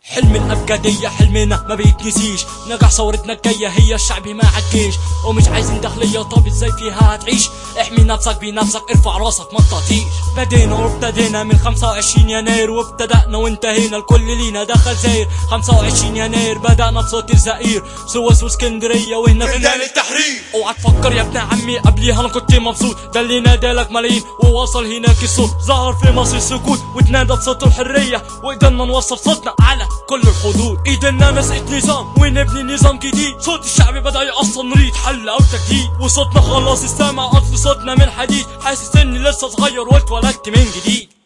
حلم الأبجدية حلمنا ما بيتنسيش، نجاح ثورتنا الجاية هي الشعب ما عالجيش، ومش عايزين داخلية. طب ازاي فيها هتعيش؟ احمي نفسك بنفسك، ارفع راسك ما تطيش. بدينا وابتدينا من 25 يناير، وابتدأنا وانتهينا الكل لينا دخل زاير. 25 يناير بدأنا بصوت الزئير، سويس واسكندرية وهنا في ميدان التحرير. اوعى تفكر يا ابن عمي قبليها انا كنت مبسوط، ده اللي نادالك ملايين ووصل هناك الصوت. ظهر في مصر السكوت واتنادى بصوت الحرية، وقدرنا نوصل صوتنا على كل الحدود. ايدنا مسقت نظام ونبني نظام جديد، صوت الشعب بدأ يأصل نريد حل او تجديد، وصوتنا خلاص استمع اصل صوتنا من حديد. حاسس اني لسه صغير واتولدت من جديد.